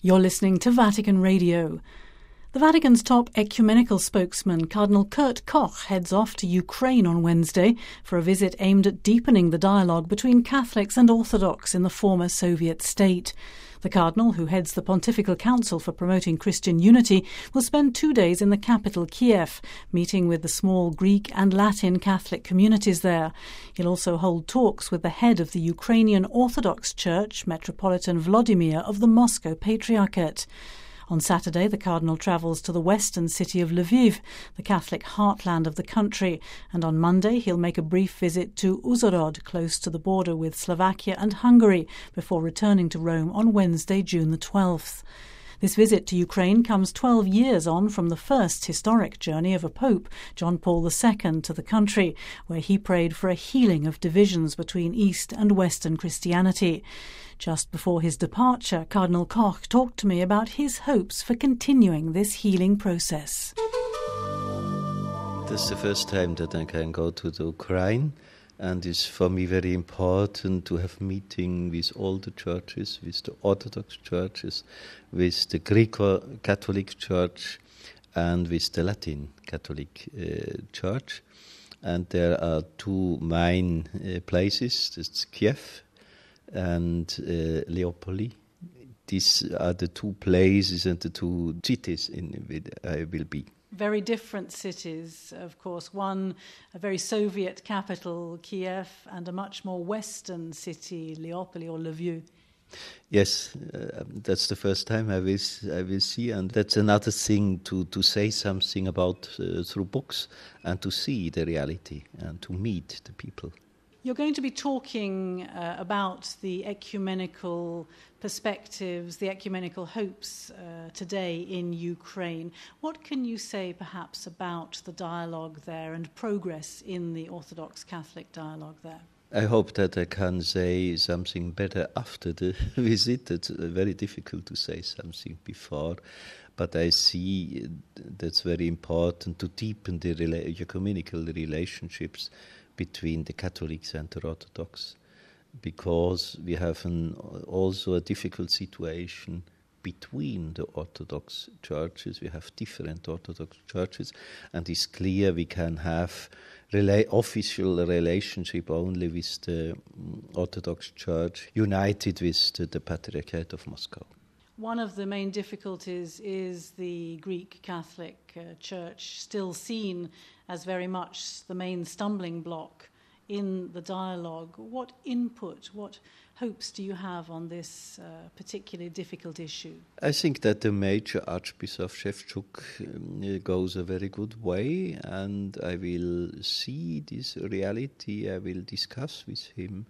You're listening to Vatican Radio. The Vatican's top ecumenical spokesman, Cardinal Kurt Koch, heads off to Ukraine on Wednesday for a visit aimed at deepening the dialogue between Catholics and Orthodox in the former Soviet state. The Cardinal, who heads the Pontifical Council for Promoting Christian Unity, will spend 2 days in the capital, Kiev, meeting with the small Greek and Latin Catholic communities there. He'll also hold talks with the head of the Ukrainian Orthodox Church, Metropolitan Vladimir of the Moscow Patriarchate. On Saturday, the Cardinal travels to the western city of Lviv, the Catholic heartland of the country, and on Monday he'll make a brief visit to Uzhhorod, close to the border with Slovakia and Hungary, before returning to Rome on Wednesday, June the 12th. This visit to Ukraine comes 12 years on from the first historic journey of a pope, John Paul II, to the country, where he prayed for a healing of divisions between East and Western Christianity. Just before his departure, Cardinal Koch talked to me about his hopes for continuing this healing process. This is the first time that I can go to the Ukraine, and it's for me very important to have meeting with all the churches, with the Orthodox churches, with the Greek Catholic Church, and with the Latin Catholic Church. And there are two main places, it's Kiev and Leopoli. These are the two places and the two cities in which I will be. Very different cities, of course. One, a very Soviet capital, Kiev, and a much more Western city, Leopoli or Lviv. Yes, that's the first time I will see, and that's another thing to say something about through books and to see the reality and to meet the people. You're going to be talking about the ecumenical perspectives, the ecumenical hopes today in Ukraine. What can you say perhaps about the dialogue there and progress in the Orthodox Catholic dialogue there? I hope that I can say something better after the visit. It's very difficult to say something before, but I see that's very important to deepen the ecumenical relationships between the Catholics and the Orthodox, because we have also a difficult situation between the Orthodox churches. We have different Orthodox churches, and it's clear we can have official relationship only with the Orthodox Church united with the Patriarchate of Moscow. One of the main difficulties is the Greek Catholic Church, still seen as very much the main stumbling block in the dialogue. What input, what hopes do you have on this particularly difficult issue? I think that the Major Archbishop Shevchuk goes a very good way, and I will see this reality, I will discuss with him,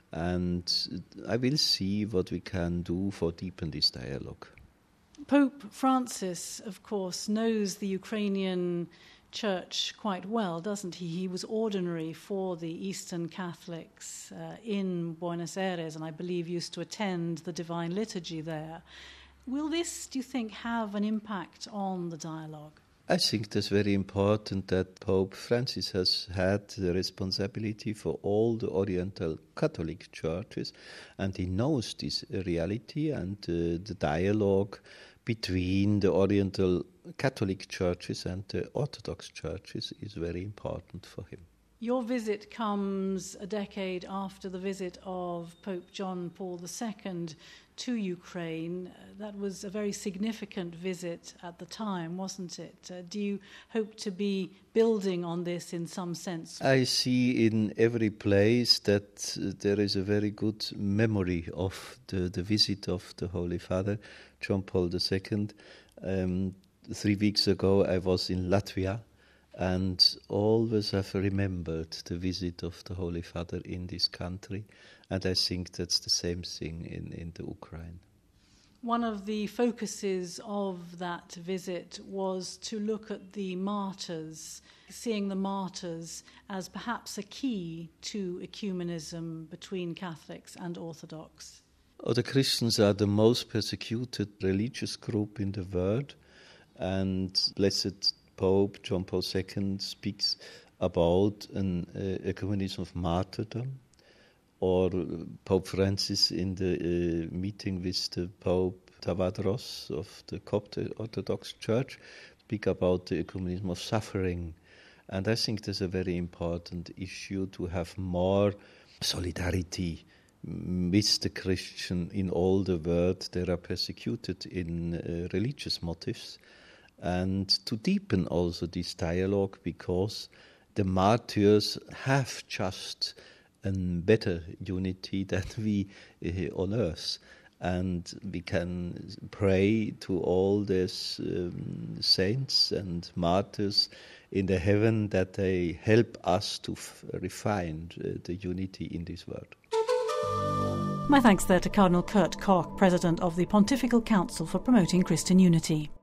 and I will see what we can do for deepen this dialogue. Pope Francis, of course, knows the Ukrainian Church quite well, doesn't he? He was ordinary for the Eastern Catholics in Buenos Aires, and I believe used to attend the Divine Liturgy there. Will this, do you think, have an impact on the dialogue? I think that's very important that Pope Francis has had the responsibility for all the Oriental Catholic churches, and he knows this reality, and the dialogue between the Oriental Catholic churches and the Orthodox churches is very important for him. Your visit comes a decade after the visit of Pope John Paul II to Ukraine. That was a very significant visit at the time, wasn't it? Do you hope to be building on this in some sense? I see in every place that there is a very good memory of the visit of the Holy Father, John Paul II. 3 weeks ago I was in Latvia, and always have remembered the visit of the Holy Father in this country, and I think that's the same thing in the Ukraine. One of the focuses of that visit was to look at the martyrs, seeing the martyrs as perhaps a key to ecumenism between Catholics and Orthodox. The Christians are the most persecuted religious group in the world, and Blessed Pope John Paul II speaks about an ecumenism of martyrdom, or Pope Francis in the meeting with the Pope Tavadros of the Coptic Orthodox Church, speak about the ecumenism of suffering. And I think there's a very important issue to have more solidarity with the Christian in all the world that are persecuted in religious motives, and to deepen also this dialogue, because the martyrs have just a better unity than we on earth. And we can pray to all these saints and martyrs in the heaven that they help us to refine the unity in this world. My thanks there to Cardinal Kurt Koch, President of the Pontifical Council for Promoting Christian Unity.